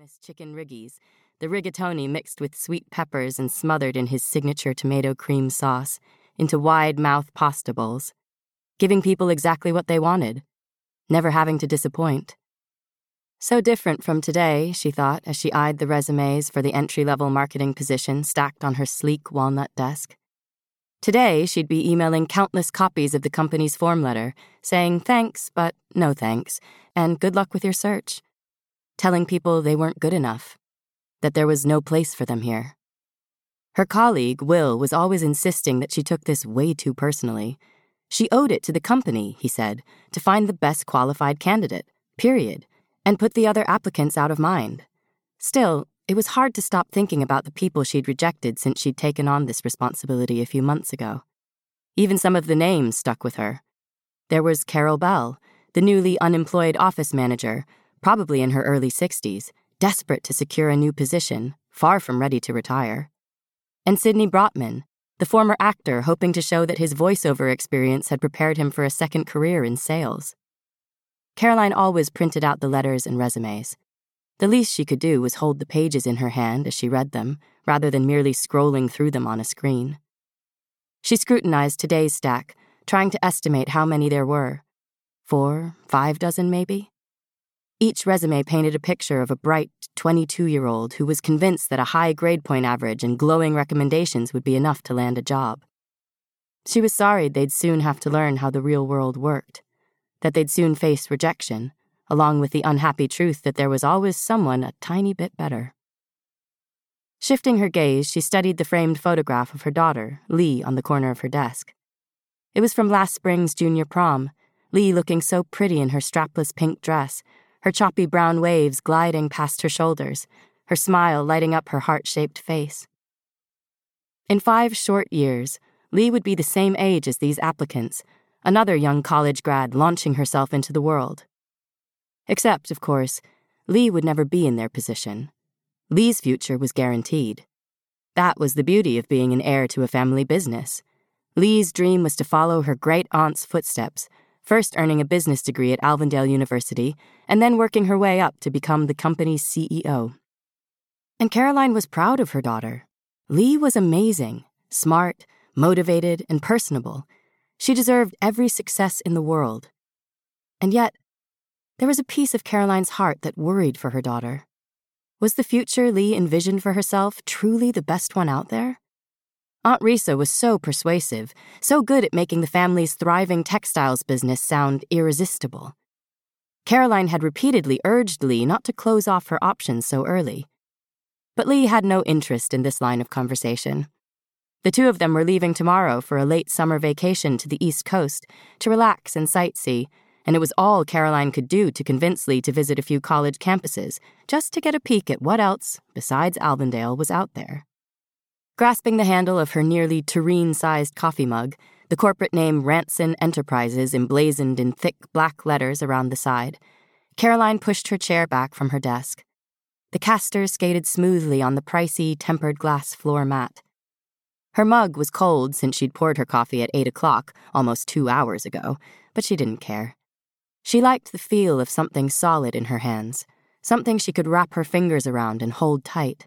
famous chicken riggies, the rigatoni mixed with sweet peppers and smothered in his signature tomato cream sauce, into wide-mouth pasta bowls, giving people exactly what they wanted, never having to disappoint. So different from today, she thought as she eyed the resumes for the entry-level marketing position stacked on her sleek walnut desk. Today, she'd be emailing countless copies of the company's form letter, saying thanks, but no thanks, and good luck with your search, telling people they weren't good enough, that there was no place for them here. Her colleague, Will, was always insisting that she took this way too personally. She owed it to the company, he said, to find the best qualified candidate, period, and put the other applicants out of mind. Still, it was hard to stop thinking about the people she'd rejected since she'd taken on this responsibility a few months ago. Even some of the names stuck with her. There was Carol Bell, the newly unemployed office manager, probably in her early 60s, desperate to secure a new position, far from ready to retire. And Sidney Brotman, the former actor hoping to show that his voiceover experience had prepared him for a second career in sales. Caroline always printed out the letters and resumes. The least she could do was hold the pages in her hand as she read them, rather than merely scrolling through them on a screen. She scrutinized today's stack, trying to estimate how many there were. 4, 5 dozen, maybe? Each resume painted a picture of a bright 22-year-old who was convinced that a high grade point average and glowing recommendations would be enough to land a job. She was sorry they'd soon have to learn how the real world worked, that they'd soon face rejection, along with the unhappy truth that there was always someone a tiny bit better. Shifting her gaze, she studied the framed photograph of her daughter, Lee, on the corner of her desk. It was from last spring's junior prom, Lee looking so pretty in her strapless pink dress, her choppy brown waves gliding past her shoulders, her smile lighting up her heart-shaped face. In 5 short years, Lee would be the same age as these applicants, another young college grad launching herself into the world. Except, of course, Lee would never be in their position. Lee's future was guaranteed. That was the beauty of being an heir to a family business. Lee's dream was to follow her great-aunt's footsteps, first earning a business degree at Alvendale University, and then working her way up to become the company's CEO. And Caroline was proud of her daughter. Lee was amazing, smart, motivated, and personable. She deserved every success in the world. And yet, there was a piece of Caroline's heart that worried for her daughter. Was the future Lee envisioned for herself truly the best one out there? Aunt Risa was so persuasive, so good at making the family's thriving textiles business sound irresistible. Caroline had repeatedly urged Lee not to close off her options so early. But Lee had no interest in this line of conversation. The two of them were leaving tomorrow for a late summer vacation to the East Coast to relax and sightsee, and it was all Caroline could do to convince Lee to visit a few college campuses, just to get a peek at what else, besides Alvendale, was out there. Grasping the handle of her nearly tureen-sized coffee mug, the corporate name Ranson Enterprises emblazoned in thick black letters around the side, Caroline pushed her chair back from her desk. The casters skated smoothly on the pricey, tempered glass floor mat. Her mug was cold since she'd poured her coffee at 8 o'clock, almost 2 hours ago, but she didn't care. She liked the feel of something solid in her hands, something she could wrap her fingers around and hold tight.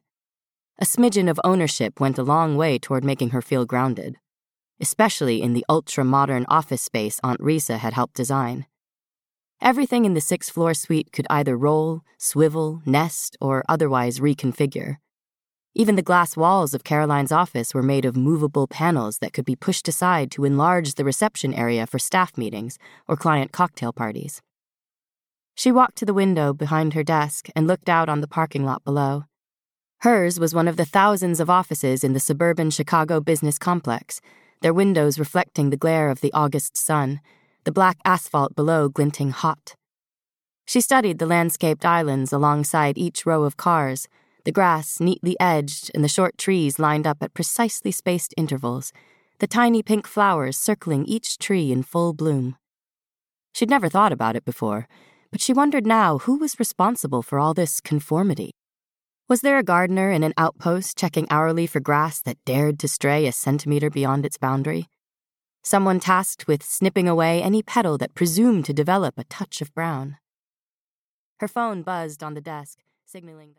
A smidgen of ownership went a long way toward making her feel grounded, especially in the ultra-modern office space Aunt Risa had helped design. Everything in the 6th-floor suite could either roll, swivel, nest, or otherwise reconfigure. Even the glass walls of Caroline's office were made of movable panels that could be pushed aside to enlarge the reception area for staff meetings or client cocktail parties. She walked to the window behind her desk and looked out on the parking lot below. Hers was one of the thousands of offices in the suburban Chicago business complex, their windows reflecting the glare of the August sun, the black asphalt below glinting hot. She studied the landscaped islands alongside each row of cars, the grass neatly edged and the short trees lined up at precisely spaced intervals, the tiny pink flowers circling each tree in full bloom. She'd never thought about it before, but she wondered now who was responsible for all this conformity. Was there a gardener in an outpost checking hourly for grass that dared to stray a centimeter beyond its boundary? Someone tasked with snipping away any petal that presumed to develop a touch of brown. Her phone buzzed on the desk, signaling that